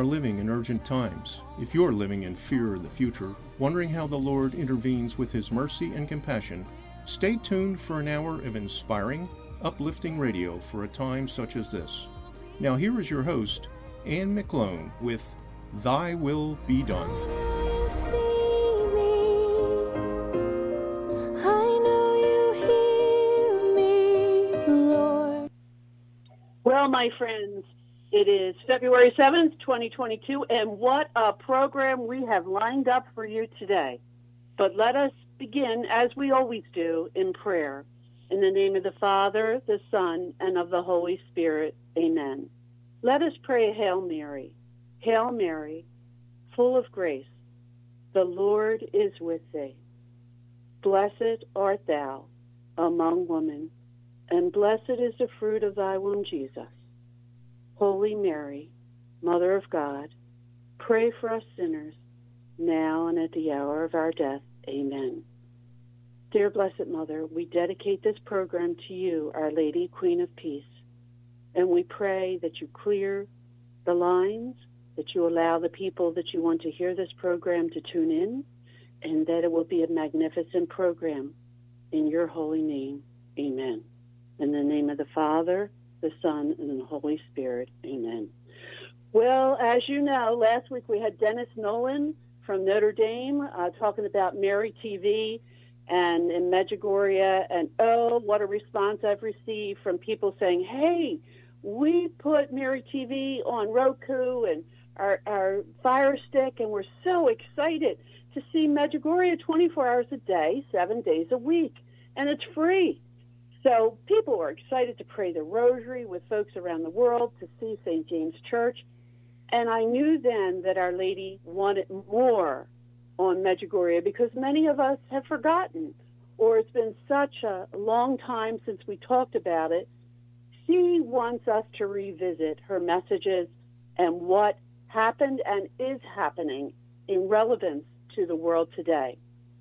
are living in urgent times, if you're living in fear of the future, wondering how the Lord intervenes with His mercy and compassion, stay tuned for an hour of inspiring, uplifting radio for a time such as this. Now here is your host, Anne McClone, with Thy Will Be Done. Well, my friends, it is February 7th, 2022, and what a program we have lined up for you today. But let us begin, as we always do, in prayer. In the name of the Father, the Son, and of the Holy Spirit. Amen. Let us pray a Hail Mary. Hail Mary, full of grace, the Lord is with thee. Blessed art thou among women, and blessed is the fruit of thy womb, Jesus. Holy Mary, Mother of God, pray for us sinners, now and at the hour of our death. Amen. Dear Blessed Mother, we dedicate this program to you, Our Lady, Queen of Peace, and we pray that you clear the lines, that you allow the people that you want to hear this program to tune in, and that it will be a magnificent program. In your holy name, amen. In the name of the Father, the Son, and the Holy Spirit, amen. Well, as you know, last week we had Dennis Nolan from Notre Dame talking about Mary TV and in Medjugorje, and oh, what a response I've received from people saying, hey, we put Mary TV on Roku and our Fire Stick, and we're so excited to see Medjugorje 24 hours a day, 7 days a week, and it's free. So people are excited to pray the rosary with folks around the world, to see St. James Church. And I knew then that Our Lady wanted more on Medjugorje because many of us have forgotten, or it's been such a long time since we talked about it. She wants us to revisit her messages and what happened and is happening in relevance to the world today.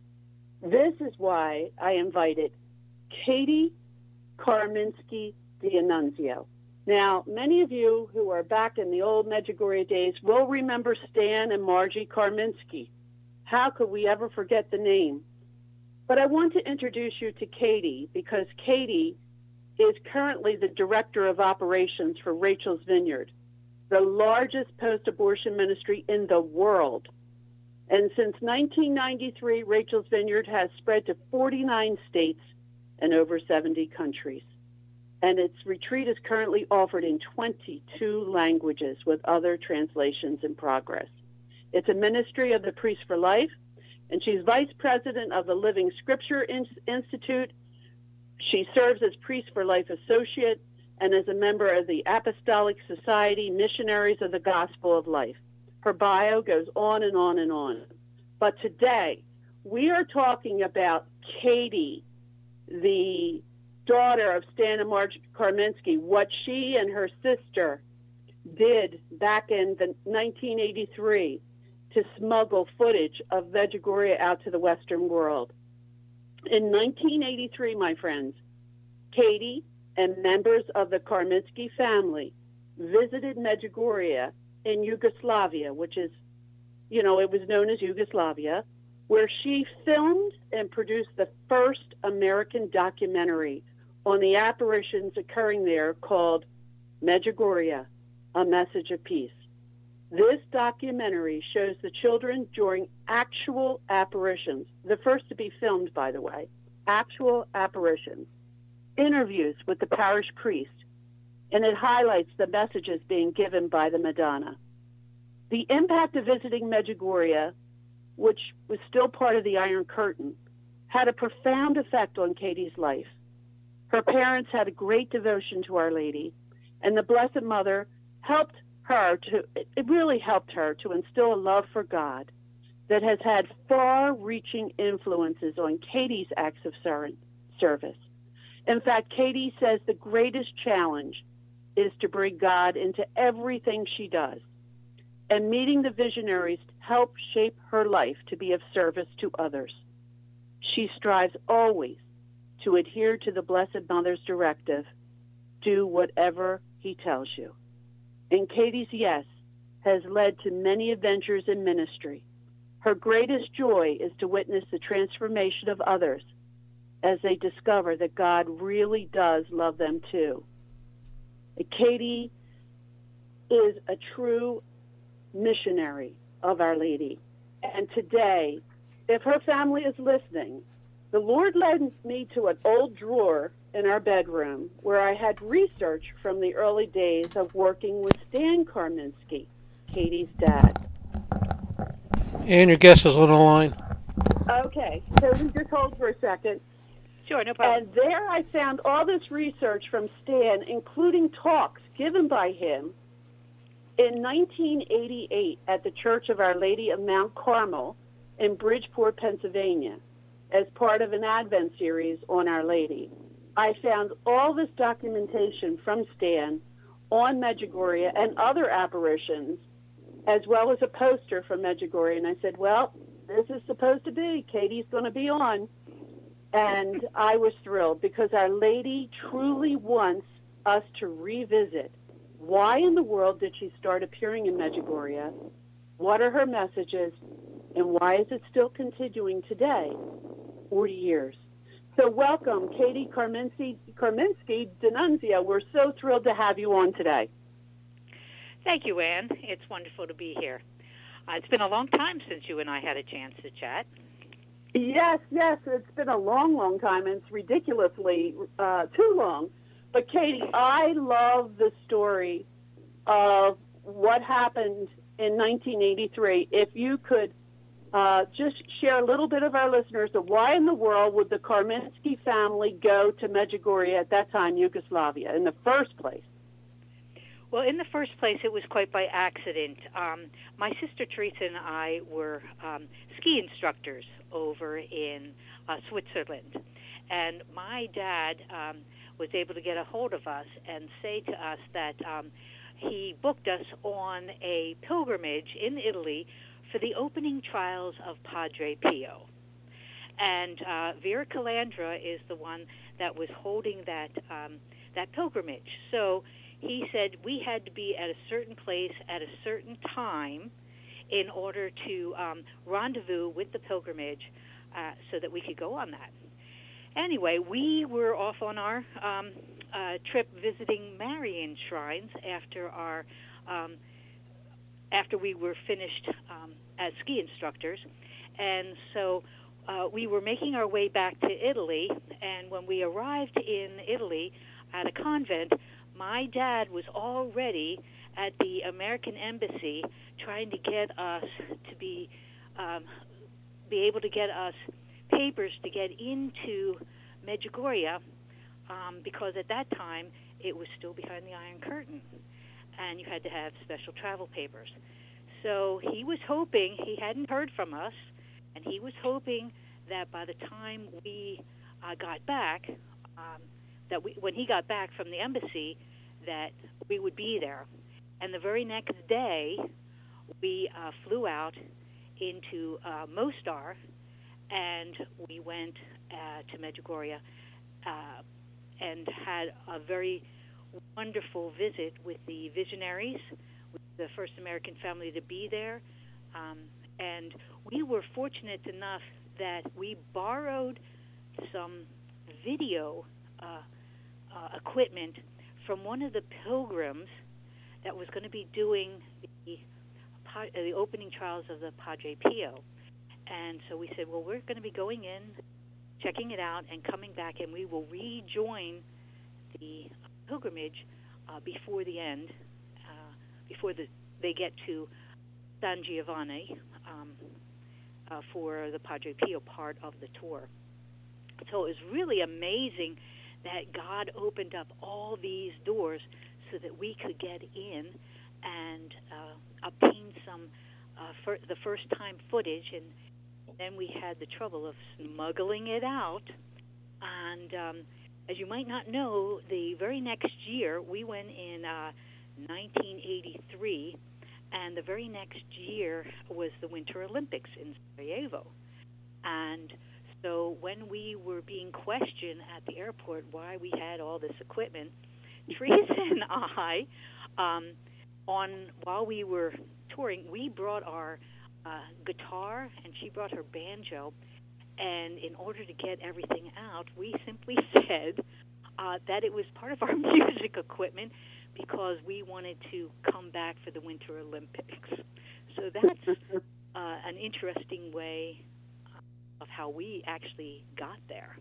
This is why I invited Katie Karminski D'Annunzio. Now, many of you who are back in the old Medjugorje days will remember Stan and Margie Karminski. How could we ever forget the name? But I want to introduce you to Katie because Katie is currently the Director of Operations for Rachel's Vineyard, the largest post-abortion ministry in the world. And since 1993, Rachel's Vineyard has spread to 49 states and over 70 countries. And its retreat is currently offered in 22 languages with other translations in progress. It's a ministry of the Priest for Life, and she's vice president of the Living Scripture Institute. She serves as Priest for Life Associate and as a member of the Apostolic Society Missionaries of the Gospel of Life. Her bio goes on and on and on. But today, we are talking about Katie, the daughter of Stan and Marge Karminski, what she and her sister did back in 1983 to smuggle footage of Medjugorje out to the Western world. In 1983, my friends, Katie and members of the Karminski family visited Medjugorje in Yugoslavia, which is, it was known as Yugoslavia, where she filmed and produced the first American documentary on the apparitions occurring there called Medjugorje, A Message of Peace. This documentary shows the children during actual apparitions, the first to be filmed, by the way, actual apparitions, interviews with the parish priest, and it highlights the messages being given by the Madonna. The impact of visiting Medjugorje, which was still part of the Iron Curtain, had a profound effect on Katie's life. Her parents had a great devotion to Our Lady, and the Blessed Mother really helped her to instill a love for God that has had far-reaching influences on Katie's acts of service. In fact, Katie says the greatest challenge is to bring God into everything she does, and meeting the visionaries help shape her life to be of service to others. She strives always to adhere to the Blessed Mother's directive, do whatever he tells you. And Katie's yes has led to many adventures in ministry. Her greatest joy is to witness the transformation of others as they discover that God really does love them too. Katie is a true missionary of Our Lady. And today, if her family is listening, the Lord led me to an old drawer in our bedroom where I had research from the early days of working with Stan Karminski, Katie's dad. And your guest is on the line. Okay, so we just hold for a second. Sure, no problem. And there I found all this research from Stan, including talks given by him in 1988 at the Church of Our Lady of Mount Carmel in Bridgeport, Pennsylvania, as part of an Advent series on Our Lady. I found all this documentation from Stan on Medjugorje and other apparitions, as well as a poster from Medjugorje. And I said, well, this is supposed to be. Katie's going to be on. And I was thrilled because Our Lady truly wants us to revisit why in the world did she start appearing in Medjugorje, what are her messages, and why is it still continuing today, 40 years. So welcome, Katie Karminski D'Annunzio. We're so thrilled to have you on today. Thank you, Ann. It's wonderful to be here. It's been a long time since you and I had a chance to chat. Yes, it's been a long, long time, and it's ridiculously too long. But, Katie, I love the story of what happened in 1983. If you could just share a little bit of our listeners of why in the world would the Karminski family go to Medjugorje, at that time Yugoslavia, in the first place? Well, in the first place, it was quite by accident. My sister Teresa and I were ski instructors over in Switzerland. And my dad was able to get a hold of us and say to us that he booked us on a pilgrimage in Italy for the opening trials of Padre Pio. And Vera Calandra is the one that was holding that pilgrimage. So he said we had to be at a certain place at a certain time in order to rendezvous with the pilgrimage so that we could go on that. Anyway, we were off on our trip visiting Marian shrines after we were finished as ski instructors. And so we were making our way back to Italy, and when we arrived in Italy at a convent, my dad was already at the American Embassy trying to get us to be able to get us papers to get into Medjugorje, because at that time it was still behind the Iron Curtain, and you had to have special travel papers. So he was hoping, he hadn't heard from us, and he was hoping that by the time we got back, when he got back from the embassy, that we would be there. And the very next day, we flew out into Mostar, and we went to Medjugorje and had a very wonderful visit with the visionaries, with the first American family to be there. And we were fortunate enough that we borrowed some video equipment from one of the pilgrims that was going to be doing the opening trials of the Padre Pio. And so we said, well, we're going to be going in, checking it out, and coming back, and we will rejoin the pilgrimage before the end, before they get to San Giovanni for the Padre Pio part of the tour. So it was really amazing that God opened up all these doors so that we could get in and obtain some the first-time footage, and then we had the trouble of smuggling it out. And as you might not know, the very next year, we went in 1983, and the very next year was the Winter Olympics in Sarajevo. And so when we were being questioned at the airport why we had all this equipment, Teresa and I while we were touring, we brought our guitar, and she brought her banjo. And in order to get everything out, we simply said that it was part of our music equipment because we wanted to come back for the Winter Olympics. So that's an interesting way of how we actually got there.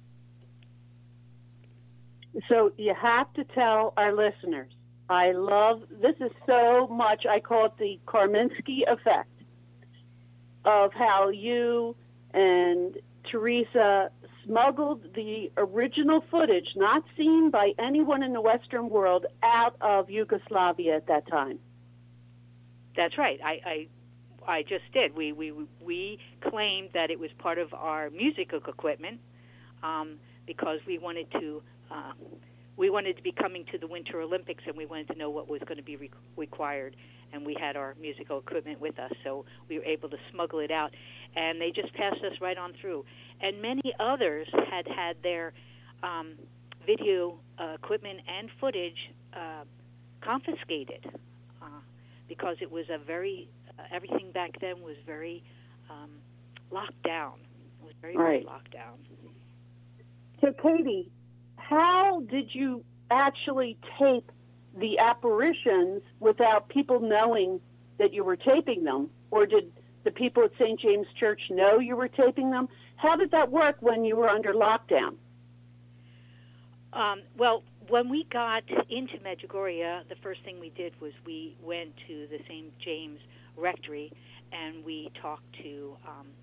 So you have to tell our listeners, I love, this is so much, I call it the Karminski effect, of how you and Teresa smuggled the original footage, not seen by anyone in the Western world, out of Yugoslavia at that time. That's right. I just did. We claimed that it was part of our musical equipment because we wanted to be coming to the Winter Olympics, and we wanted to know what was going to be required. And we had our musical equipment with us, so we were able to smuggle it out. And they just passed us right on through. And many others had their video equipment and footage confiscated because it was a very everything back then was very locked down. It was very locked down. So, Katie, how did you actually tape the apparitions without people knowing that you were taping them? Or did the people at St. James Church know you were taping them? How did that work when you were under lockdown? Well, when we got into Medjugorje, the first thing we did was we went to the St. James Rectory and we talked to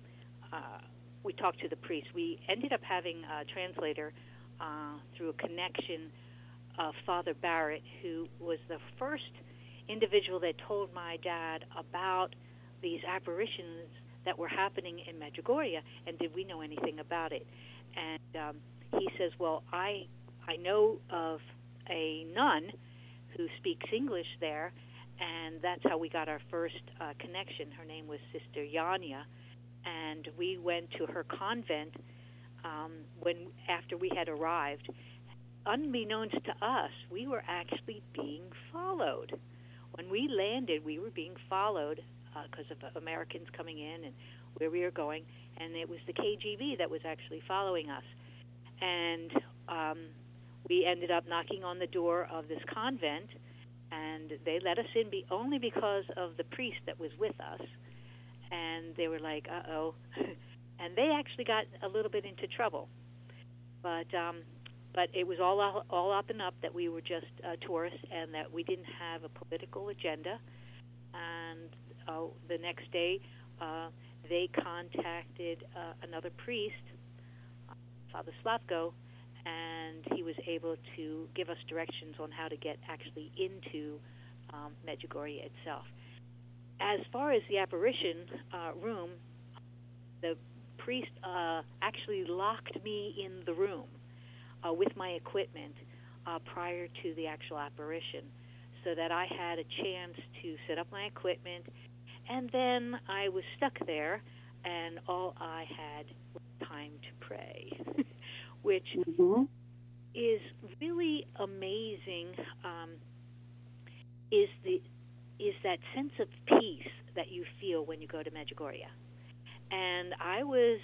the priest. We ended up having a translator through a connection of Father Barrett, who was the first individual that told my dad about these apparitions that were happening in Medjugorje, and did we know anything about it? And he says, well, I know of a nun who speaks English there, and that's how we got our first connection. Her name was Sister Yanya, and we went to her convent after we had arrived. Unbeknownst to us, we were actually being followed. When we landed, we were being followed because of Americans coming in and where we were going, and it was the KGB that was actually following us. And we ended up knocking on the door of this convent, and they let us in only because of the priest that was with us. And they were like, uh-oh. And they actually got a little bit into trouble. But it was all up and up that we were just tourists and that we didn't have a political agenda. And the next day, they contacted another priest, Father Slavko, and he was able to give us directions on how to get actually into Medjugorje itself. As far as the apparition room, the priest actually locked me in the room with my equipment prior to the actual apparition, so that I had a chance to set up my equipment, and then I was stuck there, and all I had was time to pray, which is really amazing. Is that sense of peace that you feel when you go to Medjugorje? And I was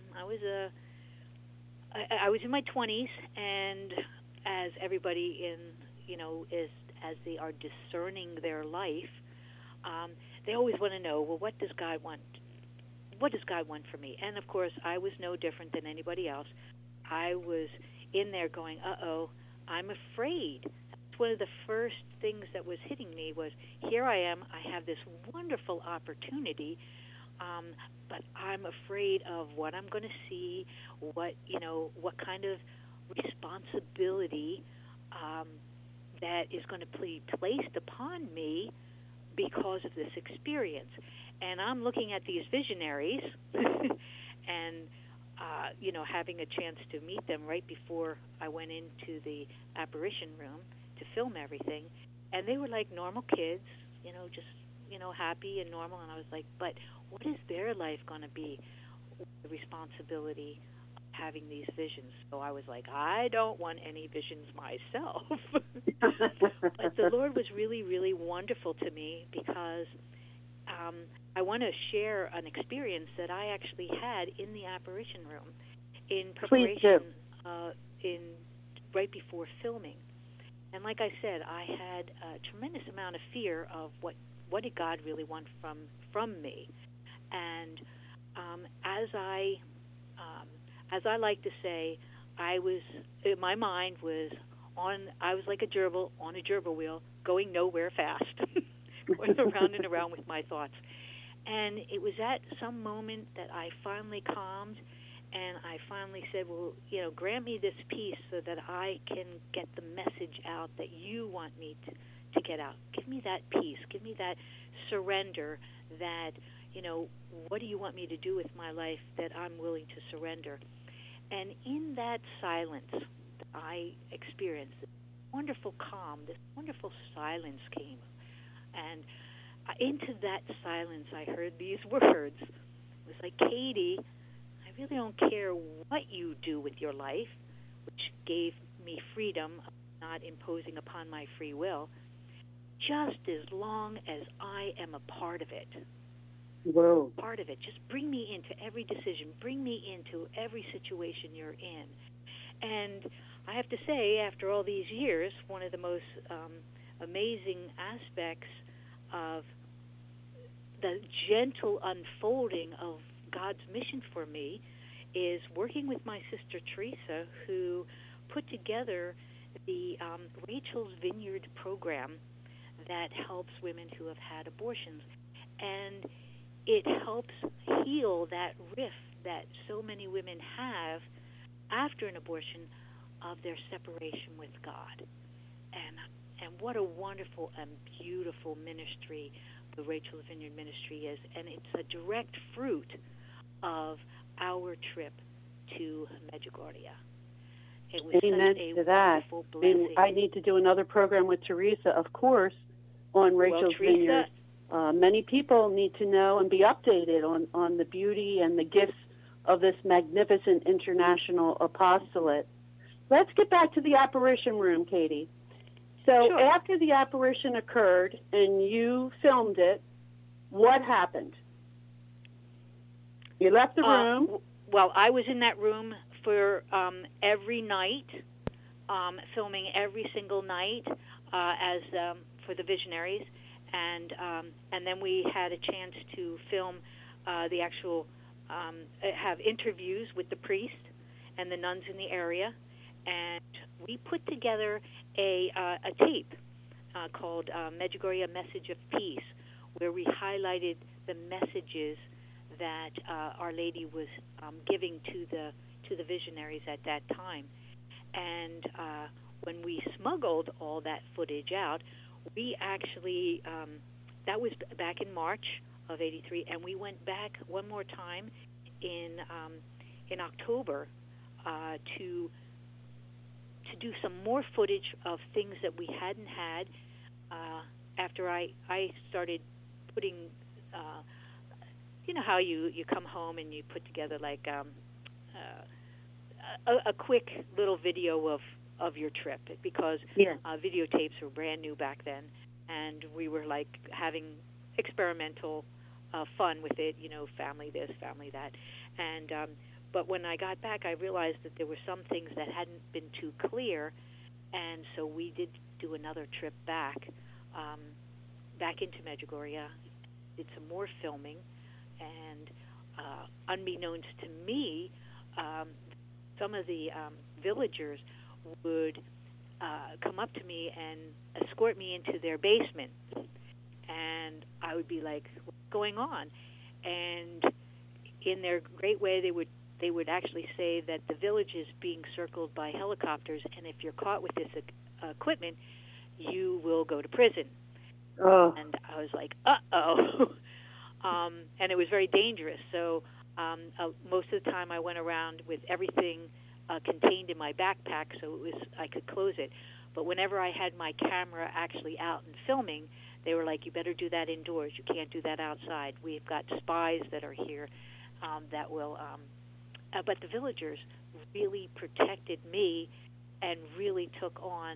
in my 20s, and as everybody as they are discerning their life, they always want to know, well, what does God want? What does God want for me? And of course, I was no different than anybody else. I was in there going, uh-oh, I'm afraid. One of the first things that was hitting me was, here I am, I have this wonderful opportunity, but I'm afraid of what I'm going to see, what kind of responsibility that is going to be placed upon me because of this experience. And I'm looking at these visionaries and having a chance to meet them right before I went into the apparition room to film everything, and they were like normal kids, just happy and normal, and I was like, but what is their life going to be? The responsibility having these visions. So I was like, I don't want any visions myself. But the Lord was really, really wonderful to me because I want to share an experience that I actually had in the apparition room in preparation right before filming. And like I said, I had a tremendous amount of fear of what did God really want from me. And as I like to say, my mind was I was like a gerbil on a gerbil wheel, going nowhere fast, going around and around with my thoughts. And it was at some moment that I finally calmed, and I finally said, well, grant me this peace so that I can get the message out that you want me to get out. Give me that peace. Give me that surrender that, what do you want me to do with my life that I'm willing to surrender? And in that silence that I experienced, this wonderful calm, this wonderful silence came. And into that silence, I heard these words. It was like, Katie, I really don't care what you do with your life, which gave me freedom of not imposing upon my free will, just as long as I am a part of it. Whoa. Part of it. Just bring me into every decision. Bring me into every situation you're in. And I have to say, after all these years, one of the most amazing aspects of the gentle unfolding of God's mission for me is working with my sister Teresa, who put together the Rachel's Vineyard program that helps women who have had abortions. And it helps heal that rift that so many women have after an abortion of their separation with God. And what a wonderful and beautiful ministry the Rachel's Vineyard ministry is. And it's a direct fruit of our trip to Medjugorje. It was Amen such a to that. wonderful blessing. I need to do another program with Teresa, of course, on Rachel's Vineyard. Many people need to know and be updated on the beauty and the gifts of this magnificent international apostolate. Let's get back to the apparition room, Katie. So Sure. After the apparition occurred and you filmed it, what happened? You left the room. Well, I was in that room for every night, filming every single night as for the visionaries, and then we had a chance to film the actual have interviews with the priest and the nuns in the area, and we put together a tape called Medjugorje Message of Peace, where we highlighted the messages that Our Lady was giving to the visionaries at that time. And when we smuggled all that footage out, we actually that was back in March of '83, and we went back one more time in October to do some more footage of things that we hadn't had after I started putting. You know how you come home and you put together like a quick little video of your trip, because videotapes were brand new back then, and we were like having experimental fun with it, family this, family that. And but when I got back, I realized that there were some things that hadn't been too clear, and so we did do another trip back into Medjugorje, did some more filming. And unbeknownst to me, some of the villagers would come up to me and escort me into their basement. And I would be like, what's going on? And in their great way, they would actually say that the village is being circled by helicopters, and if you're caught with this equipment, you will go to prison. Oh. And I was like, uh-oh. And it was very dangerous. So most of the time I went around with everything contained in my backpack, so I could close it. But whenever I had my camera actually out and filming, they were like, you better do that indoors. You can't do that outside. We've got spies that are here that will... but the villagers really protected me and really took on,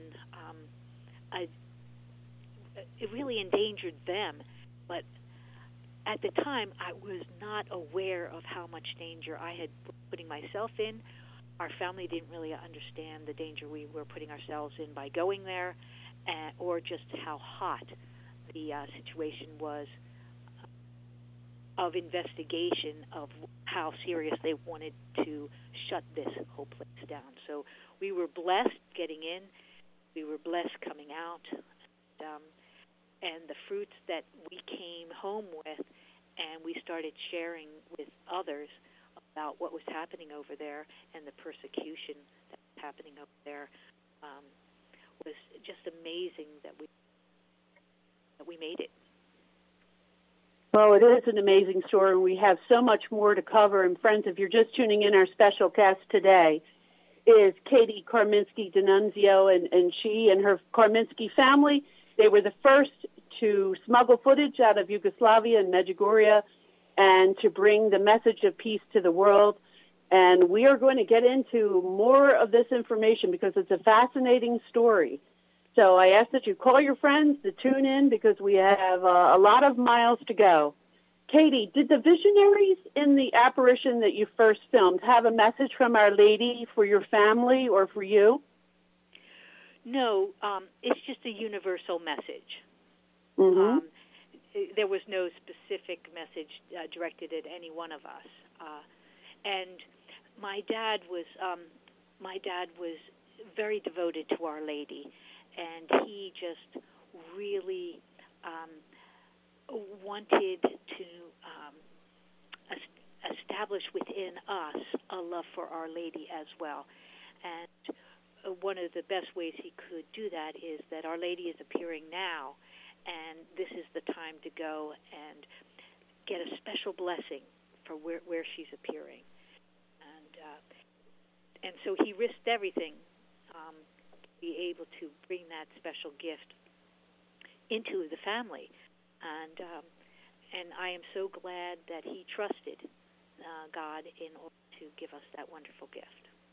it really endangered them. But at the time, I was not aware of how much danger I had putting myself in. Our family didn't really understand the danger we were putting ourselves in by going there, or just how hot the situation was of investigation of how serious they wanted to shut this whole place down. So we were blessed getting in. We were blessed coming out. And the fruits that we came home with, and we started sharing with others about what was happening over there and the persecution that was happening over there, was just amazing that we made it. Well, it is an amazing story, and we have so much more to cover. And friends, if you're just tuning in, our special guest today is Katie Karminski D'Annunzio, and she and her Karminski family, they were the first to smuggle footage out of Yugoslavia and Medjugorje and to bring the message of peace to the world. And we are going to get into more of this information because it's a fascinating story. So I ask that you call your friends to tune in because we have a lot of miles to go. Katie, did the visionaries in the apparition that you first filmed have a message from Our Lady for your family or for you? No, it's just a universal message. Mm-hmm. There was no specific message directed at any one of us. And my dad was very devoted to Our Lady, and he just really wanted to establish within us a love for Our Lady as well. And one of the best ways he could do that is that Our Lady is appearing now, and this is the time to go and get a special blessing for where she's appearing. And so he risked everything to be able to bring that special gift into the family. And I am so glad that he trusted God in order to give us that wonderful gift.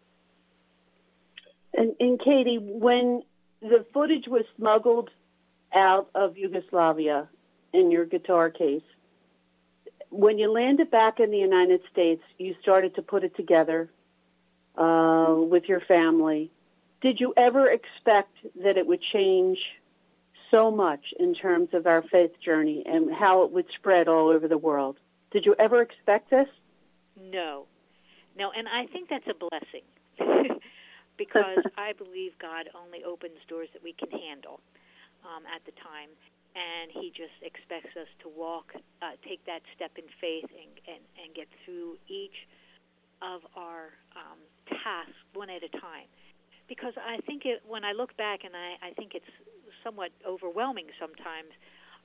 And Katie, when the footage was smuggled out of Yugoslavia in your guitar case, when you landed back in the United States, you started to put it together with your family. Did you ever expect that it would change so much in terms of our faith journey and how it would spread all over the world? Did you ever expect this? No, and I think that's a blessing because I believe God only opens doors that we can handle at the time, and he just expects us to walk, take that step in faith and get through each of our tasks one at a time. Because I think when I look back, and I think it's somewhat overwhelming sometimes,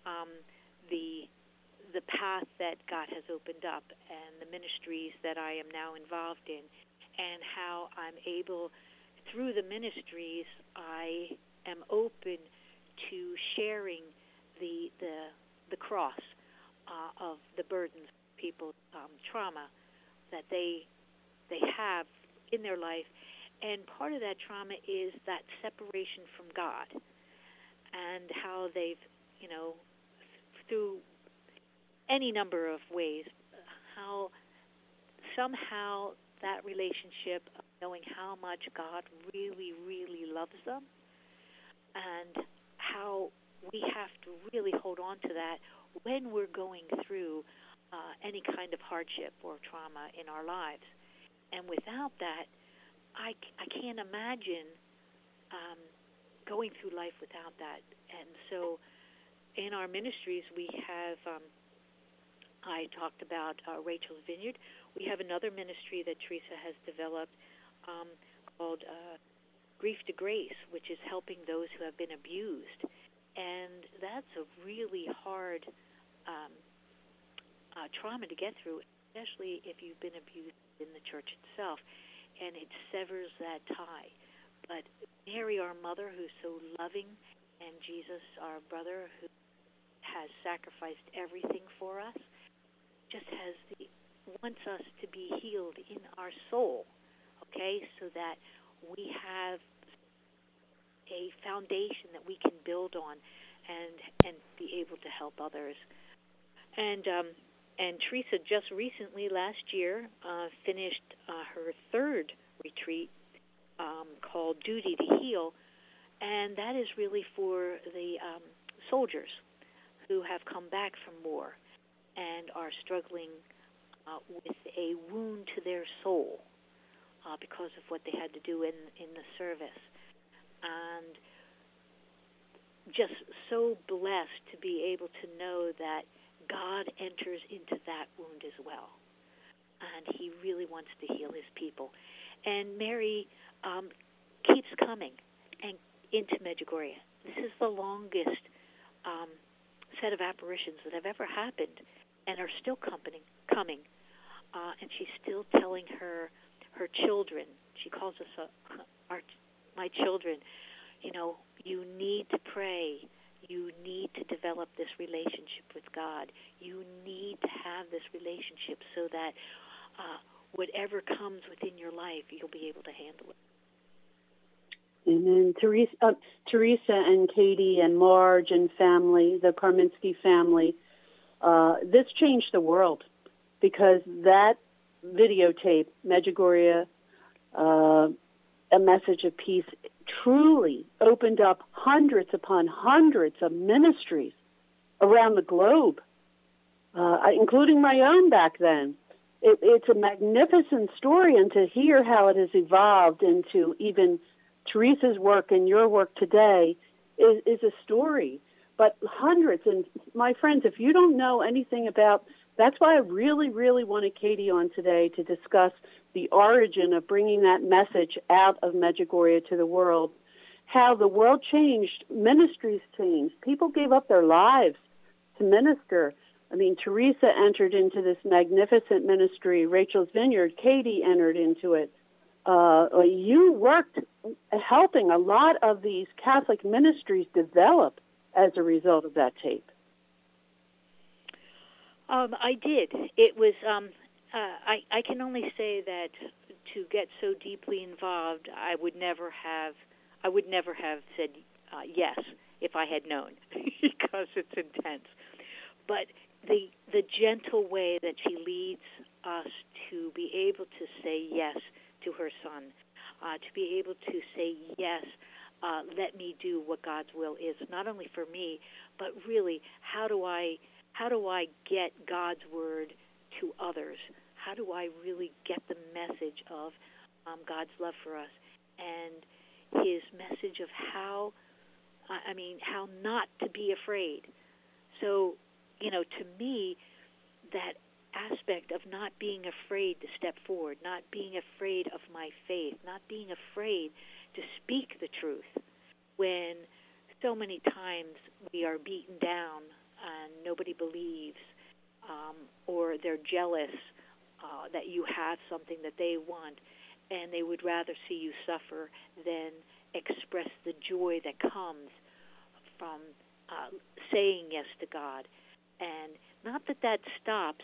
the path that God has opened up and the ministries that I am now involved in, and how I'm able, through the ministries, I am open to sharing the cross of the burdens of people's trauma that they have in their life. And part of that trauma is that separation from God, and how they've, through any number of ways, how somehow that relationship of knowing how much God really, really loves them, and how we have to really hold on to that when we're going through any kind of hardship or trauma in our lives. And without that, I can't imagine going through life without that. And so in our ministries, we have, I talked about Rachel's Vineyard. We have another ministry that Teresa has developed called Grief to Grace, which is helping those who have been abused. And that's a really hard trauma to get through, especially if you've been abused in the church itself. And it severs that tie. But Mary, our mother, who's so loving, and Jesus, our brother, who has sacrificed everything for us, just wants us to be healed in our soul, okay, so that we have a foundation that we can build on and be able to help others. And Teresa just recently, last year, finished her third retreat called Duty to Heal, and that is really for the soldiers who have come back from war and are struggling with a wound to their soul because of what they had to do in the service. And just so blessed to be able to know that God enters into that wound as well. And he really wants to heal his people. And Mary keeps coming and into Medjugorje. This is the longest set of apparitions that have ever happened and are still coming. And she's still telling her children, she calls us my children, you need to pray. You need to develop this relationship with God. You need to have this relationship so that whatever comes within your life, you'll be able to handle it. And then Teresa and Katie and Marge and family, the Karminski family, this changed the world because that videotape, Medjugorje, A Message of Peace, truly opened up hundreds upon hundreds of ministries around the globe, including my own back then. It's a magnificent story, and to hear how it has evolved into even Teresa's work and your work today is a story. But hundreds, and my friends, if you don't know anything about, that's why I really, really wanted Katie on today to discuss the origin of bringing that message out of Medjugorje to the world, how the world changed, ministries changed, people gave up their lives to minister. I mean, Teresa entered into this magnificent ministry, Rachel's Vineyard, Katie entered into it. You worked helping a lot of these Catholic ministries develop as a result of that tape. I did. It was, I can only say that to get so deeply involved, I would never have said yes if I had known, because it's intense. But the gentle way that she leads us to be able to say yes to her son, to be able to say yes, let me do what God's will is, not only for me, but really how do I get God's word to others? How do I really get the message of God's love for us and his message of how not to be afraid? So, to me, that aspect of not being afraid to step forward, not being afraid of my faith, not being afraid to speak the truth when so many times we are beaten down and nobody believes, or they're jealous that you have something that they want, and they would rather see you suffer than express the joy that comes from saying yes to God. And not that stops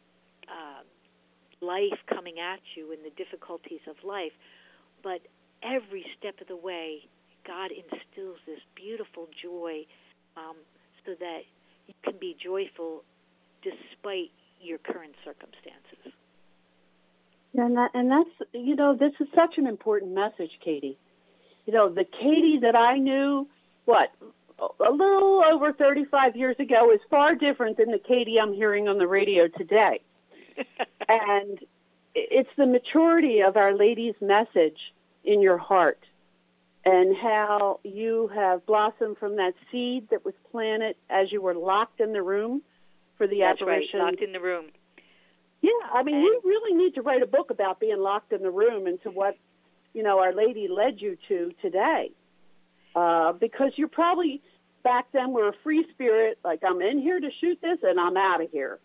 life coming at you and the difficulties of life, but every step of the way, God instills this beautiful joy so that you can be joyful despite your current circumstances. And that's, this is such an important message, Katie. The Katie that I knew, a little over 35 years ago is far different than the Katie I'm hearing on the radio today. And it's the maturity of Our Lady's message in your heart and how you have blossomed from that seed that was planted as you were locked in the room for the apparition. That's right, locked in the room. Yeah, you really need to write a book about being locked in the room and to what, Our Lady led you to today. Because you're probably, back then, were a free spirit, like, I'm in here to shoot this and I'm out of here.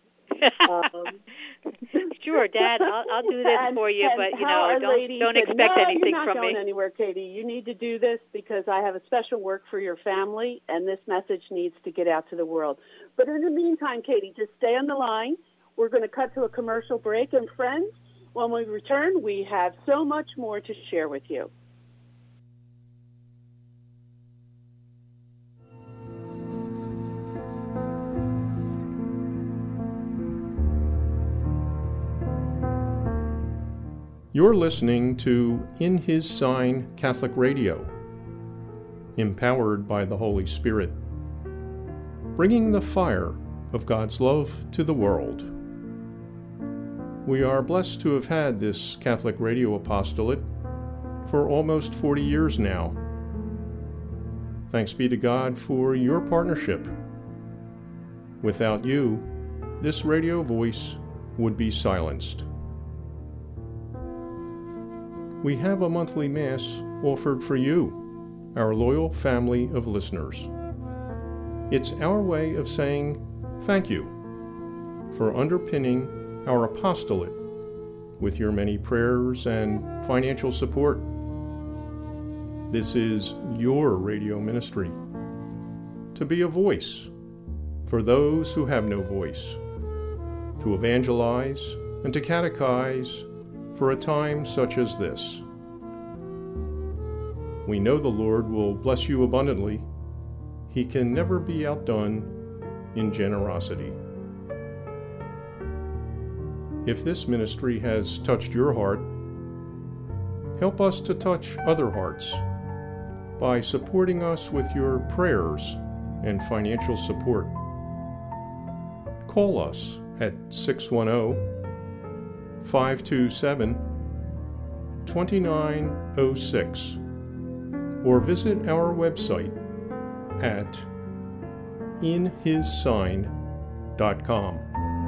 Sure, Dad, I'll do this for you, but, don't expect anything from me. You're not going anywhere, Katie. You need to do this because I have a special work for your family, and this message needs to get out to the world. But in the meantime, Katie, just stay on the line. We're going to cut to a commercial break. And friends, When we return, we have so much more to share with you. You're listening to In His Sign Catholic Radio, empowered by the Holy Spirit, bringing the fire of God's love to the world. We are blessed to have had this Catholic radio apostolate for almost 40 years now. Thanks be to God for your partnership. Without you, this radio voice would be silenced. We have a monthly Mass offered for you, our loyal family of listeners. It's our way of saying thank you for underpinning our apostolate with your many prayers and financial support. This is your radio ministry, to be a voice for those who have no voice, to evangelize and to catechize for a time such as this. We know the Lord will bless you abundantly. He can never be outdone in generosity. If this ministry has touched your heart, help us to touch other hearts by supporting us with your prayers and financial support. Call us at 610-527-2906 or visit our website at inhissign.com.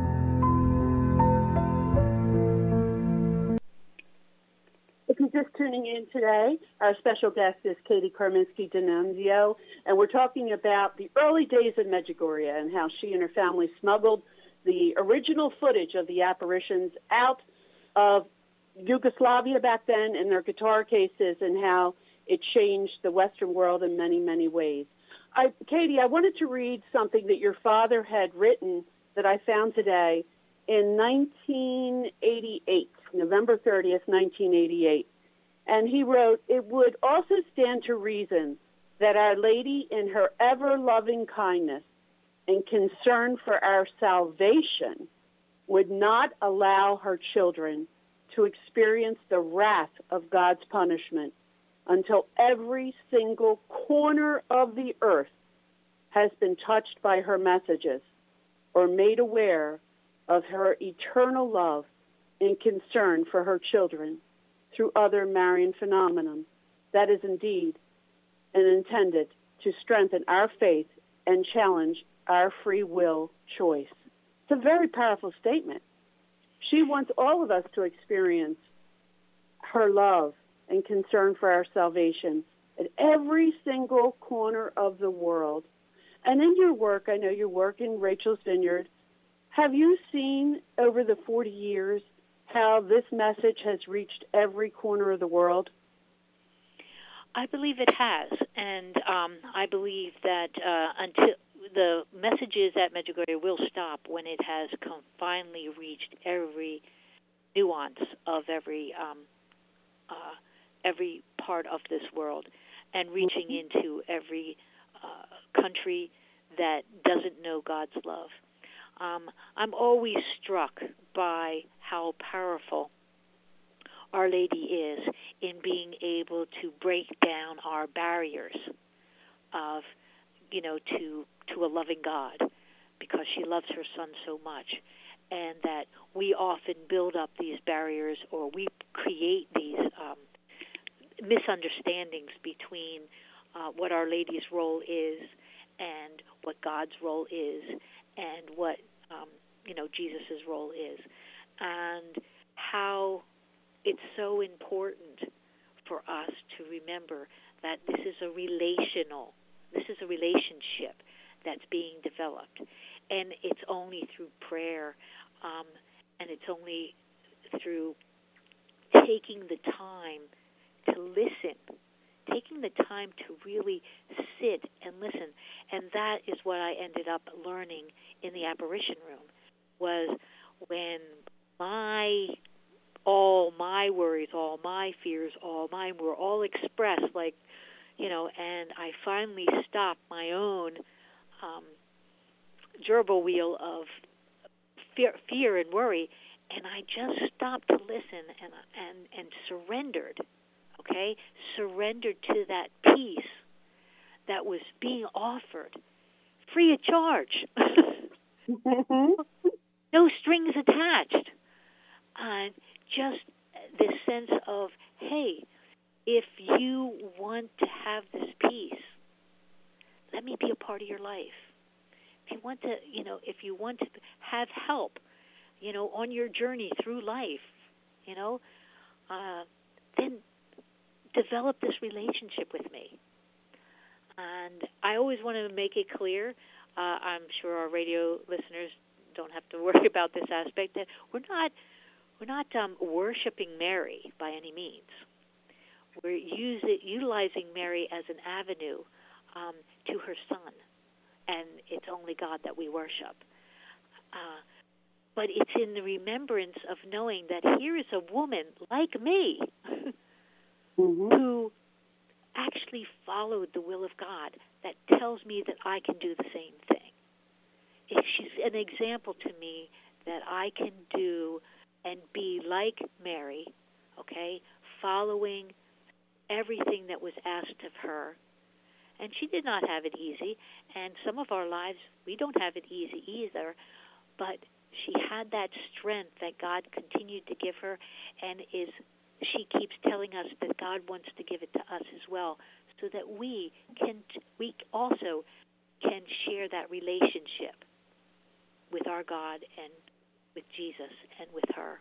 If you're just tuning in today, our special guest is Katie Karminski D'Annunzio, and we're talking about the early days of Medjugorje and how she and her family smuggled the original footage of the apparitions out of Yugoslavia back then in their guitar cases, and how it changed the Western world in many, many ways. Katie, I wanted to read something that your father had written that I found today in 1988, November 30th, 1988. And he wrote, "It would also stand to reason that Our Lady, in her ever-loving kindness and concern for our salvation, would not allow her children to experience the wrath of God's punishment until every single corner of the earth has been touched by her messages or made aware of her eternal love and concern for her children through other Marian phenomenon that is indeed and intended to strengthen our faith and challenge our free will choice." It's a very powerful statement. She wants all of us to experience her love and concern for our salvation at every single corner of the world. And in your work, I know you work in Rachel's Vineyard, have you seen over the 40 years how this message has reached every corner of the world? I believe it has, and I believe that until the messages at Medjugorje will stop when it has finally reached every nuance of every part of this world, and reaching into every country that doesn't know God's love. I'm always struck by how powerful Our Lady is in being able to break down our barriers of, to a loving God, because she loves her Son so much, and that we often build up these barriers, or we create these misunderstandings between what Our Lady's role is and what God's role is, and what Jesus' role is, and how it's so important for us to remember that this is a relationship that's being developed, and it's only through prayer, and it's only through taking the time to listen, taking the time to really sit and listen. And that is what I ended up learning in the apparition room, was when my all my worries, all my fears, all mine were all expressed, like, and I finally stopped my own gerbil wheel of fear and worry, and I just stopped to listen and surrendered, okay? Surrendered to that peace that was being offered, free of charge. No strings attached. Just this sense of, hey, if you want to have this peace, let me be a part of your life. If you want to, if you want to have help, on your journey through life, then develop this relationship with me. And I always want to make it clear, I'm sure our radio listeners don't have to worry about this aspect, that we're not worshiping Mary by any means. We're utilizing Mary as an avenue to her Son, and it's only God that we worship. But it's in the remembrance of knowing that here is a woman like me who actually followed the will of God that tells me that I can do the same thing. She's an example to me that I can do and be like Mary, okay, following everything that was asked of her. And she did not have it easy, and some of our lives, we don't have it easy either, but she had that strength that God continued to give her, and she keeps telling us that God wants to give it to us as well, so that we also can share that relationship with our God and with Jesus and with her.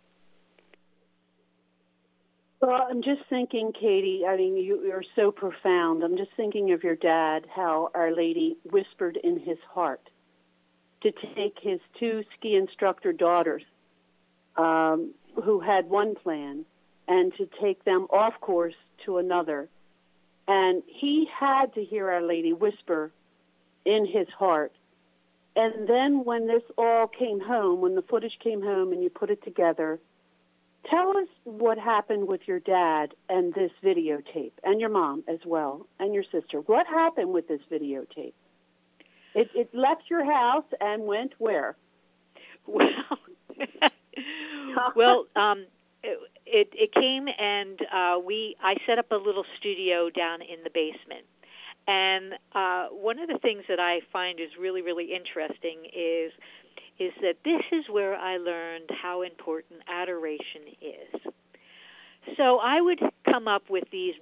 Well, I'm just thinking, Katie, I mean, you're so profound. I'm just thinking of your dad, how Our Lady whispered in his heart to take his 2 ski instructor daughters who had one plan and to take them off course to another. And he had to hear Our Lady whisper in his heart. And then when this all came home, when the footage came home and you put it together, tell us what happened with your dad and this videotape, and your mom as well, and your sister. What happened with this videotape? It left your house and went where? Well, it came, and I set up a little studio down in the basement. And one of the things that I find is really, really interesting is that this is where I learned how important adoration is. So I would come up with these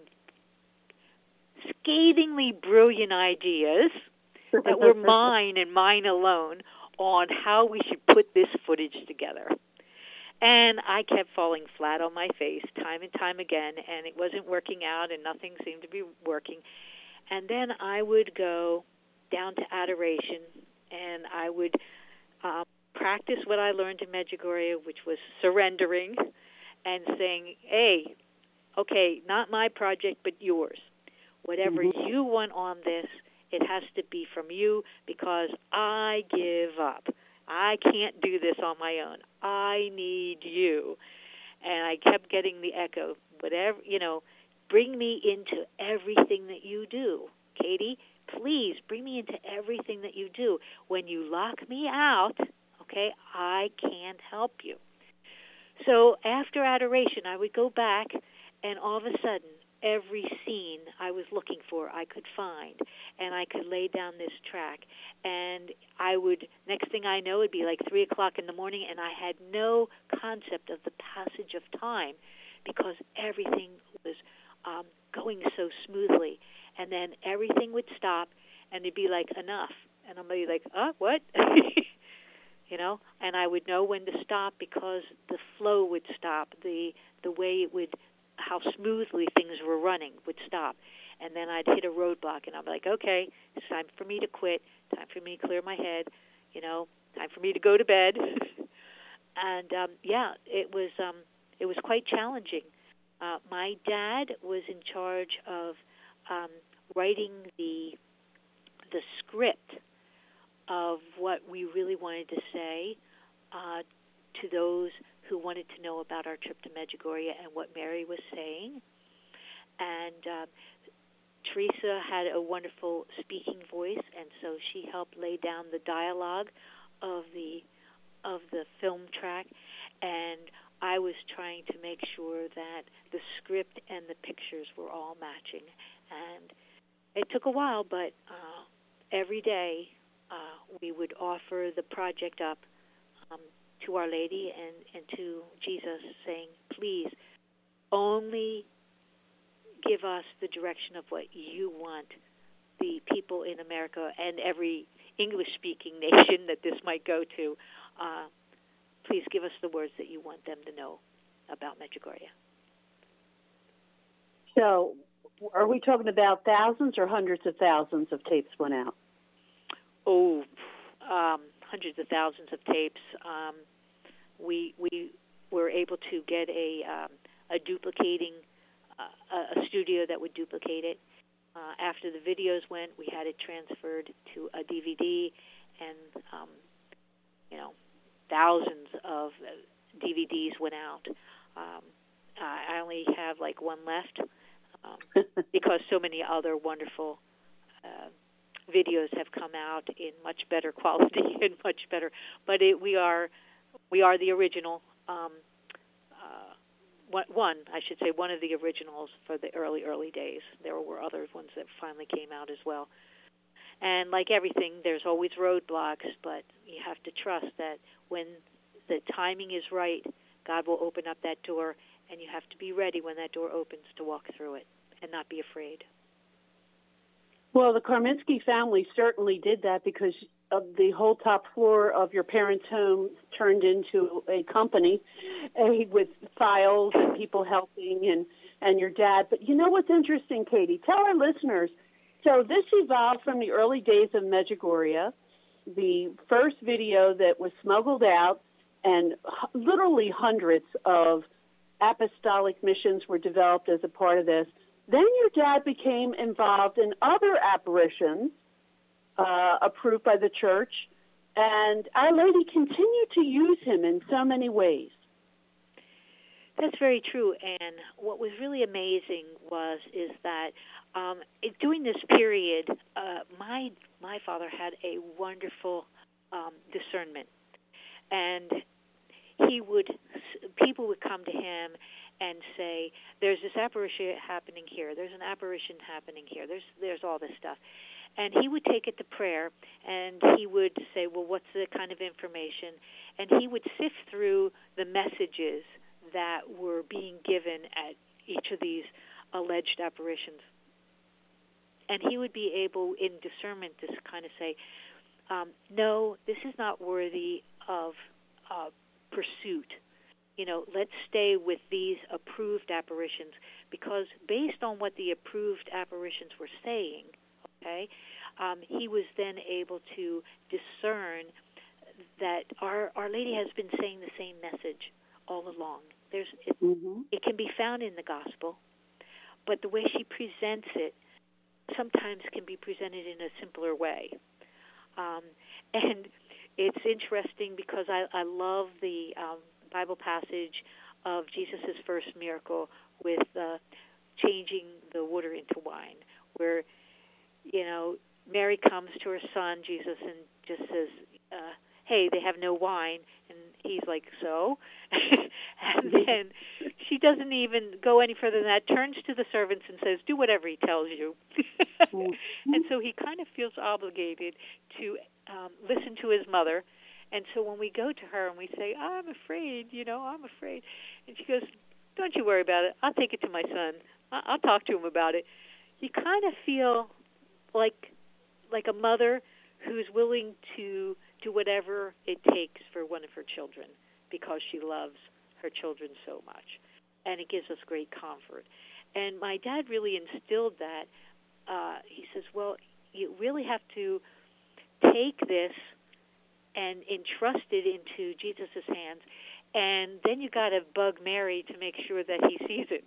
scathingly brilliant ideas that were mine and mine alone on how we should put this footage together. And I kept falling flat on my face time and time again, and it wasn't working out, and nothing seemed to be working. And then I would go down to adoration, and I would practice what I learned in Medjugorje, which was surrendering and saying, hey, okay, not my project, but yours. Whatever you want on this, it has to be from you, because I give up. I can't do this on my own. I need you. And I kept getting the echo, whatever, bring me into everything that you do. Katie, please bring me into everything that you do. When you lock me out, okay, I can't help you. So after adoration, I would go back, and all of a sudden, every scene I was looking for, I could find, and I could lay down this track. And I would, next thing I know, it'd be like 3 o'clock in the morning, and I had no concept of the passage of time, because everything was going so smoothly. And then everything would stop, and it'd be like, enough. And I'd be like, what? And I would know when to stop, because the flow would stop, the way it would, how smoothly things were running would stop. And then I'd hit a roadblock, and I'm like, okay, it's time for me to quit, time for me to clear my head, time for me to go to bed. And it was quite challenging. My dad was in charge of writing the script of what we really wanted to say to those who wanted to know about our trip to Medjugorje and what Mary was saying. And Teresa had a wonderful speaking voice, and so she helped lay down the dialogue of the film track, and I was trying to make sure that the script and the pictures were all matching. And it took a while, but every day we would offer the project up to Our Lady and to Jesus, saying, please, only give us the direction of what you want the people in America and every English-speaking nation that this might go to. Please give us the words that you want them to know about Medjugorje. So, are we talking about thousands or hundreds of thousands of tapes went out? Oh, hundreds of thousands of tapes. We were able to get a duplicating a studio that would duplicate it. After the videos went, we had it transferred to a DVD, and thousands of DVDs went out. I only have like one left because so many other wonderful videos have come out in much better quality and much better. But we are the original. One of the originals for the early days. There were other ones that finally came out as well. And like everything, there's always roadblocks, but you have to trust that when the timing is right, God will open up that door, and you have to be ready when that door opens to walk through it and not be afraid. Well, the Karminski family certainly did that, because of the whole top floor of your parents' home turned into a company with files and people helping and your dad. But you know what's interesting, Katie? Tell our listeners. So this evolved from the early days of Medjugorje, the first video that was smuggled out, and literally hundreds of apostolic missions were developed as a part of this. Then your dad became involved in other apparitions approved by the church, and Our Lady continued to use him in so many ways. That's very true, and what was really amazing is that during this period, my father had a wonderful discernment, and people would come to him and say, "There's this apparition happening here. There's an apparition happening here. There's all this stuff." And he would take it to prayer, and he would say, well, what's the kind of information? And he would sift through the messages that were being given at each of these alleged apparitions. And he would be able, in discernment, to kind of say, no, this is not worthy of pursuit. Let's stay with these approved apparitions, because based on what the approved apparitions were saying, he was then able to discern that Our Lady has been saying the same message all along. It can be found in the gospel, but the way she presents it sometimes can be presented in a simpler way. And it's interesting because I love the Bible passage of Jesus' first miracle with changing the water into wine, where Mary comes to her son, Jesus, and just says, hey, they have no wine. And he's like, so? And then she doesn't even go any further than that, turns to the servants and says, do whatever he tells you. And so he kind of feels obligated to listen to his mother. And so when we go to her and we say, I'm afraid, I'm afraid. And she goes, don't you worry about it. I'll take it to my son. I'll talk to him about it. You kind of feel like a mother who's willing to do whatever it takes for one of her children because she loves her children so much. And it gives us great comfort. And my dad really instilled that. He says, well, you really have to take this and entrust it into Jesus' hands, and then you got to bug Mary to make sure that he sees it.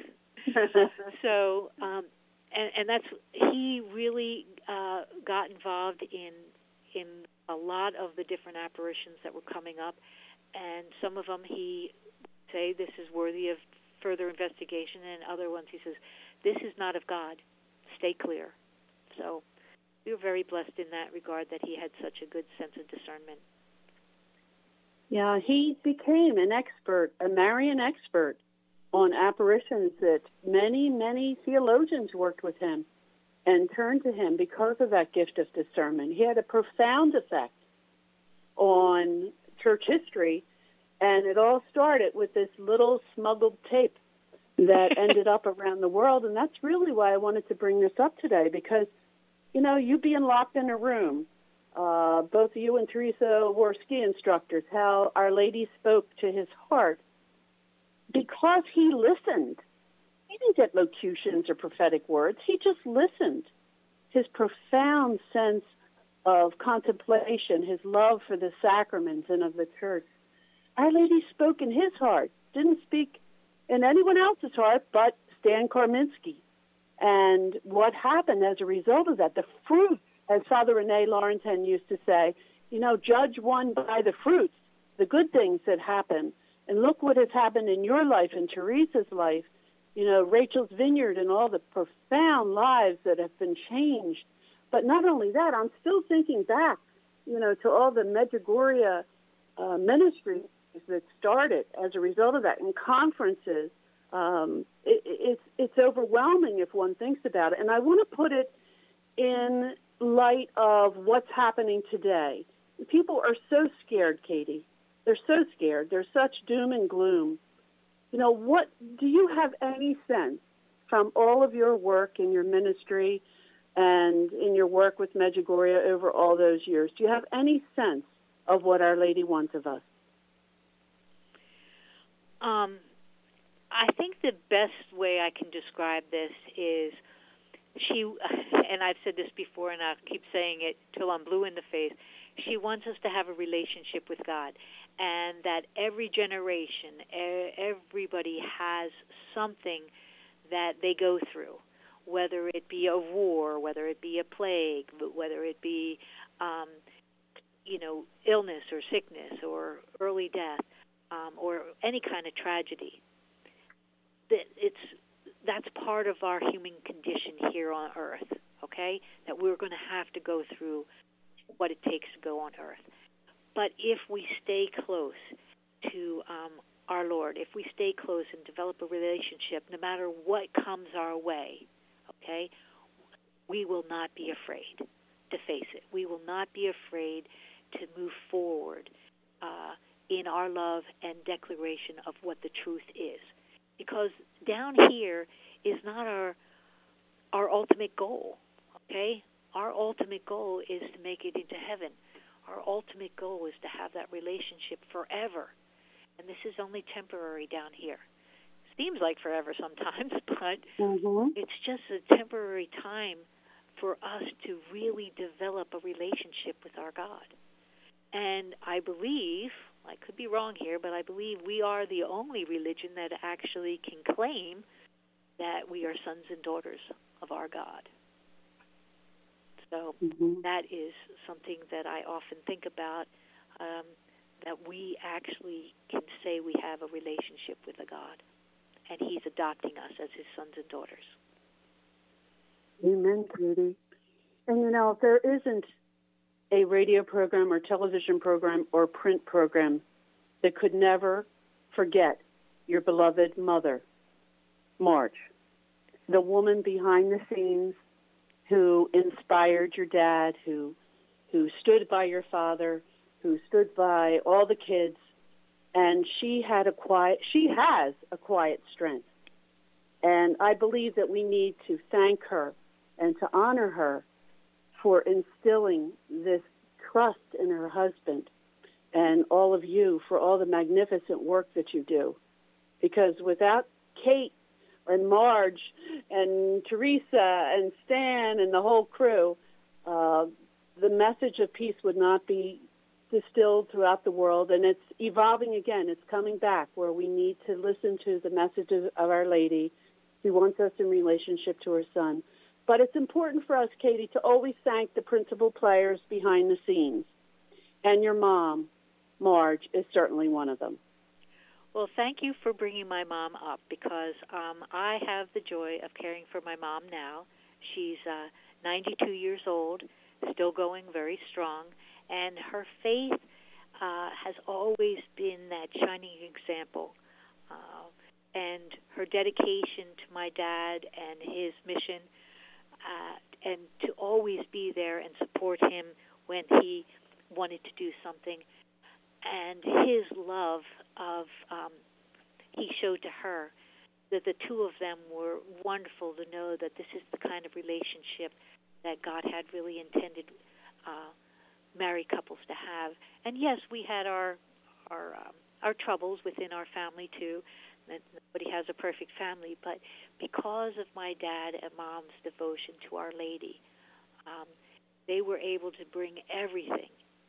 So, and that's, he really got involved in a lot of the different apparitions that were coming up, and some of them he say this is worthy of further investigation, and other ones he says this is not of God. Stay clear. So we were very blessed in that regard that he had such a good sense of discernment. Yeah, he became an expert, a Marian expert on apparitions that many, many theologians worked with him and turned to him because of that gift of discernment. He had a profound effect on church history, and it all started with this little smuggled tape that ended up around the world, and that's really why I wanted to bring this up today, because, you know, you being locked in a room, both you and Teresa were ski instructors, how Our Lady spoke to his heart, because he listened. He didn't get locutions or prophetic words. He just listened. His profound sense of contemplation, his love for the sacraments and of the church. Our Lady spoke in his heart, didn't speak in anyone else's heart but Stan Karminski. And what happened as a result of that, the fruit, as Father Rene Laurentin used to say, you know, judge one by the fruits, the good things that happen. And look what has happened in your life, in Teresa's life, you know, Rachel's Vineyard and all the profound lives that have been changed. But not only that, I'm still thinking back, you know, to all the Medjugorje ministries that started as a result of that, and conferences. It's overwhelming if one thinks about it. And I want to put it in light of what's happening today. People are so scared, Katie. They're so scared. There's such doom and gloom. You know, what do you have any sense from all of your work in your ministry and in your work with Medjugorje over all those years? Do you have any sense of what Our Lady wants of us? I think the best way I can describe this is she, and I've said this before and I'll keep saying it till I'm blue in the face, she wants us to have a relationship with God, and that every generation, everybody has something that they go through, whether it be a war, whether it be a plague, whether it be, illness or sickness or early death, or any kind of tragedy. That's part of our human condition here on earth, okay? That we're going to have to go through what it takes to go on earth. But if we stay close to our Lord, if we stay close and develop a relationship, no matter what comes our way, okay, we will not be afraid to face it. We will not be afraid to move forward in our love and declaration of what the truth is. Because down here is not our ultimate goal, okay? Our ultimate goal is to make it into heaven. Our ultimate goal is to have that relationship forever. And this is only temporary down here. Seems like forever sometimes, but it's just a temporary time for us to really develop a relationship with our God. And I believe, I could be wrong here, but I believe we are the only religion that actually can claim that we are sons and daughters of our God. So that is something that I often think about, that we actually can say we have a relationship with a God, and He's adopting us as His sons and daughters. Amen, Katie. And, you know, there isn't a radio program or television program or print program that could never forget your beloved mother, Marge, the woman behind the scenes who inspired your dad, who stood by your father, who stood by all the kids, and she has a quiet strength. And I believe that we need to thank her and to honor her for instilling this trust in her husband, and all of you for all the magnificent work that you do. Because without Kate and Marge and Teresa and Stan and the whole crew, the message of peace would not be distilled throughout the world. And it's evolving again. It's coming back where we need to listen to the messages of Our Lady. She wants us in relationship to her Son. But it's important for us, Katie, to always thank the principal players behind the scenes. And your mom, Marge is certainly one of them. Well, thank you for bringing my mom up, because I have the joy of caring for my mom now. She's 92 years old, still going very strong, and her faith has always been that shining example. And her dedication to my dad and his mission, and to always be there and support him when he wanted to do something, and his love of he showed to her, that the two of them were wonderful to know that this is the kind of relationship that God had really intended married couples to have. And yes, we had our troubles within our family too. Nobody has a perfect family, but because of my dad and mom's devotion to Our Lady, they were able to bring everything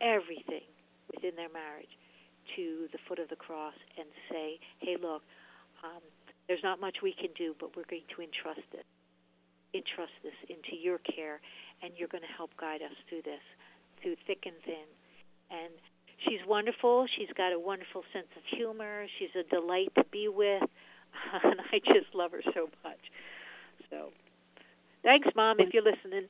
within their marriage to the foot of the cross and say, hey, look, there's not much we can do, but we're going to entrust this into your care, and you're going to help guide us through this, through thick and thin. And she's wonderful. She's got a wonderful sense of humor. She's a delight to be with, and I just love her so much. So thanks, Mom, if you're listening.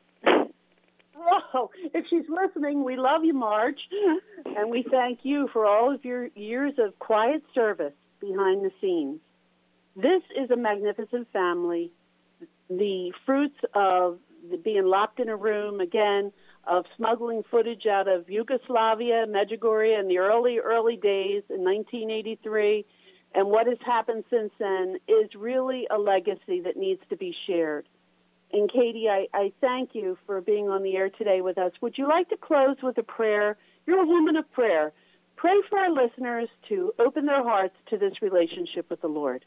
Oh, if she's listening, we love you, Marge, and we thank you for all of your years of quiet service behind the scenes. This is a magnificent family. The fruits of being locked in a room, again, of smuggling footage out of Yugoslavia, Medjugorje in the early days in 1983, and what has happened since then is really a legacy that needs to be shared. And Katie, I thank you for being on the air today with us. Would you like to close with a prayer? You're a woman of prayer. Pray for our listeners to open their hearts to this relationship with the Lord.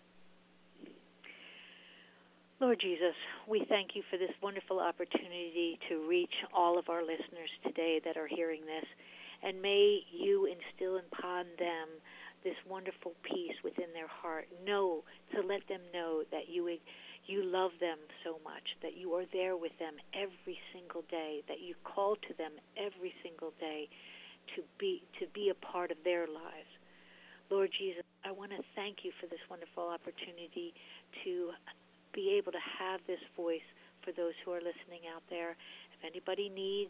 Lord Jesus, we thank you for this wonderful opportunity to reach all of our listeners today that are hearing this. And may you instill upon them this wonderful peace within their heart. To let them know that you love them so much, that you are there with them every single day, that you call to them every single day to be a part of their lives. Lord Jesus, I want to thank you for this wonderful opportunity to be able to have this voice for those who are listening out there. If anybody needs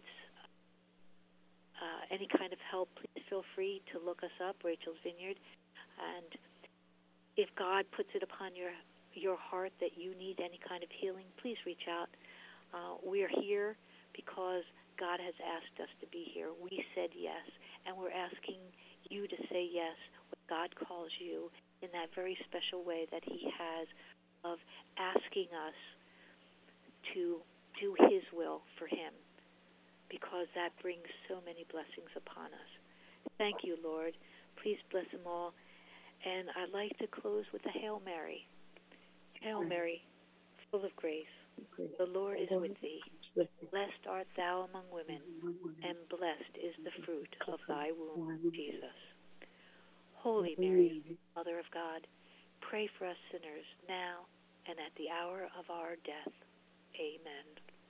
any kind of help, please feel free to look us up, Rachel's Vineyard. And if God puts it upon your heart that you need any kind of healing, please reach out. We are here because God has asked us to be here. We said yes, and we're asking you to say yes when God calls you in that very special way that he has of asking us to do his will for him, because that brings so many blessings upon us. Thank you, Lord. Please bless them all. And I'd like to close with a Hail Mary. Hail Mary, full of grace, the Lord is with thee. Blessed art thou among women, and blessed is the fruit of thy womb, Jesus. Holy Mary, Mother of God, pray for us sinners now and at the hour of our death. Amen.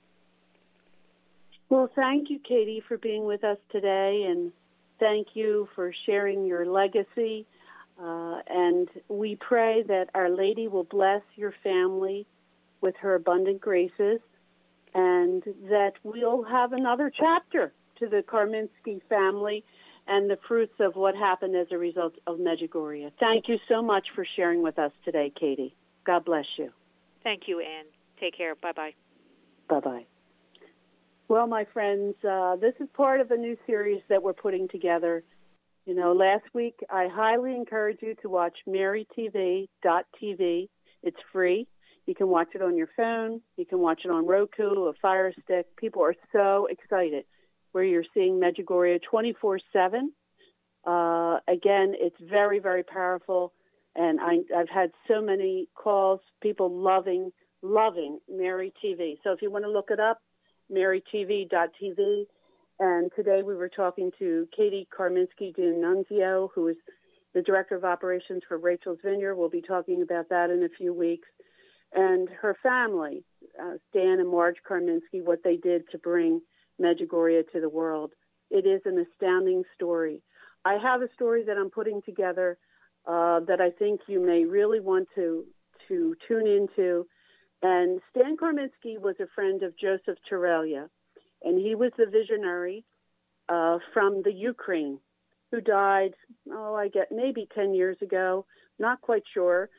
Well, thank you, Katie, for being with us today, and thank you for sharing your legacy. And we pray that Our Lady will bless your family with her abundant graces, and that we'll have another chapter to the Karminski family and the fruits of what happened as a result of Medjugorje. Thank you so much for sharing with us today, Katie. God bless you. Thank you, Anne. Take care. Bye-bye. Bye-bye. Well, my friends, this is part of a new series that we're putting together. You know, last week I highly encourage you to watch MaryTV.tv. It's free. You can watch it on your phone. You can watch it on Roku, a Fire Stick. People are so excited where you're seeing Medjugorje 24/7. Again, it's very, very powerful. And I've had so many calls, people loving Mary TV. So if you want to look it up, MaryTV.tv. And today we were talking to Katie Karminski D'Annunzio, who is the Director of Operations for Rachel's Vineyard. We'll be talking about that in a few weeks. And her family, Stan and Marge Karminski, what they did to bring Medjugorje to the world. It is an astounding story. I have a story that I'm putting together that I think you may really want to tune into. And Stan Karminski was a friend of Joseph Terralia, and he was the visionary from the Ukraine who died, I get maybe 10 years ago, not quite sure.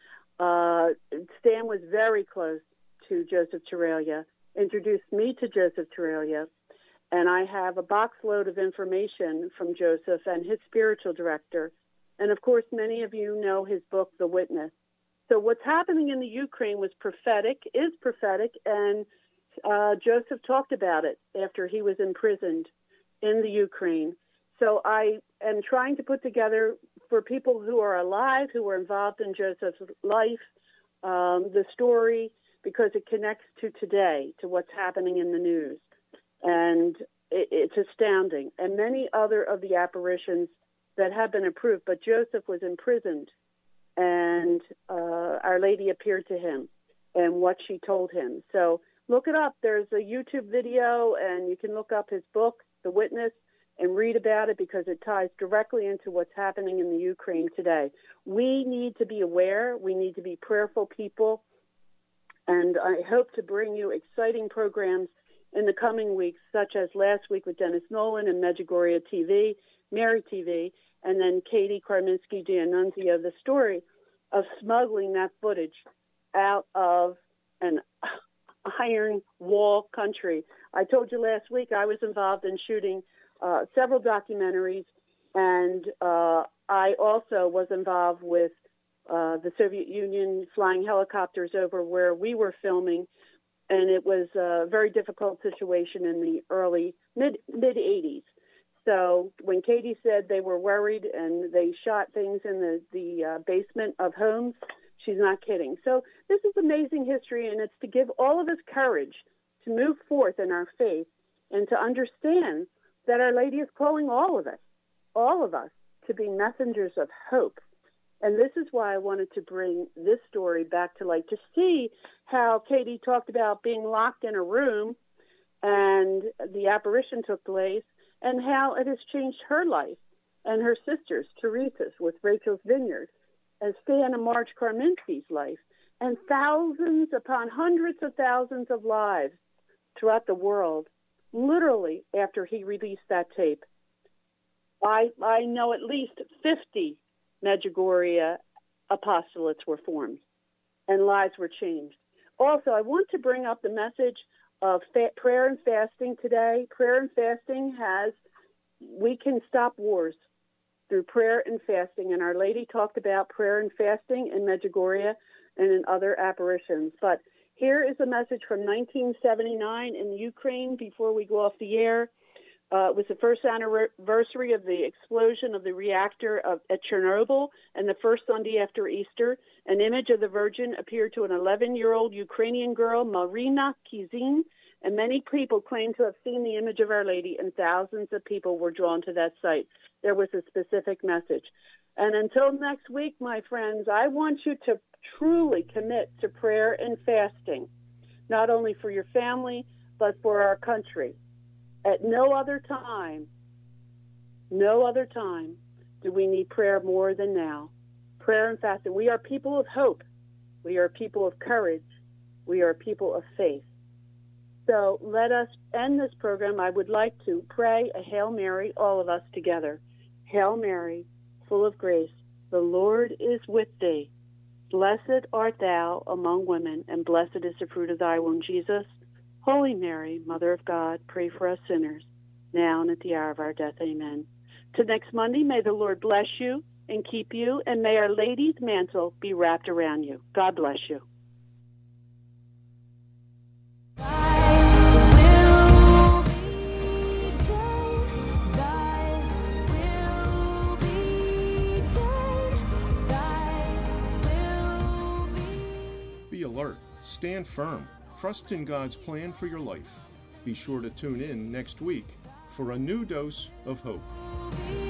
Stan was very close to Joseph Terralia, introduced me to Joseph Terralia, and I have a box load of information from Joseph and his spiritual director. And of course, many of you know his book, The Witness. So what's happening in the Ukraine is prophetic, and Joseph talked about it after he was imprisoned in the Ukraine. So I am trying to put together, for people who are alive, who were involved in Joseph's life, the story, because it connects to today, to what's happening in the news. And it's astounding. And many other of the apparitions that have been approved, but Joseph was imprisoned, and Our Lady appeared to him and what she told him. So look it up. There's a YouTube video, and you can look up his book, The Witness, and read about it, because it ties directly into what's happening in the Ukraine today. We need to be aware. We need to be prayerful people. And I hope to bring you exciting programs in the coming weeks, such as last week with Dennis Nolan and Medjugorje TV, Mary TV, and then Katie Karminski D'Annunzio, the story of smuggling that footage out of an iron wall country. I told you last week I was involved in shooting several documentaries, and I also was involved with the Soviet Union flying helicopters over where we were filming, and it was a very difficult situation in the early mid-'80s. So when Katie said they were worried and they shot things in the basement of homes, she's not kidding. So this is amazing history, and it's to give all of us courage to move forth in our faith and to understand that Our Lady is calling all of us to be messengers of hope. And this is why I wanted to bring this story back to light, to see how Katie talked about being locked in a room and the apparition took place, and how it has changed her life and her sisters, Teresa's with Rachel's Vineyard, and Stan and Marge Karminski's life, and thousands upon hundreds of thousands of lives throughout the world, literally after he released that tape. I know at least 50 Medjugorje apostolates were formed, and lives were changed. Also, I want to bring up the message of prayer and fasting today. Prayer and fasting we can stop wars through prayer and fasting, and Our Lady talked about prayer and fasting in Medjugorje and in other apparitions. But here is a message from 1979 in Ukraine before we go off the air. It was the first anniversary of the explosion of the reactor at Chernobyl, and the first Sunday after Easter, an image of the Virgin appeared to an 11-year-old Ukrainian girl, Marina Kizin, and many people claim to have seen the image of Our Lady, and thousands of people were drawn to that site. There was a specific message. And until next week, my friends, I want you to truly commit to prayer and fasting, not only for your family, but for our country. At no other time do we need prayer more than now. Prayer and fasting. We are people of hope. We are people of courage. We are people of faith. So let us end this program. I would like to pray a Hail Mary, all of us together. Hail Mary, full of grace, the Lord is with thee. Blessed art thou among women, and blessed is the fruit of thy womb, Jesus. Holy Mary, Mother of God, pray for us sinners, now and at the hour of our death. Amen. Till next Monday, may the Lord bless you and keep you, and may Our Lady's mantle be wrapped around you. God bless you. Be alert. Stand firm. Trust in God's plan for your life. Be sure to tune in next week for a new dose of hope.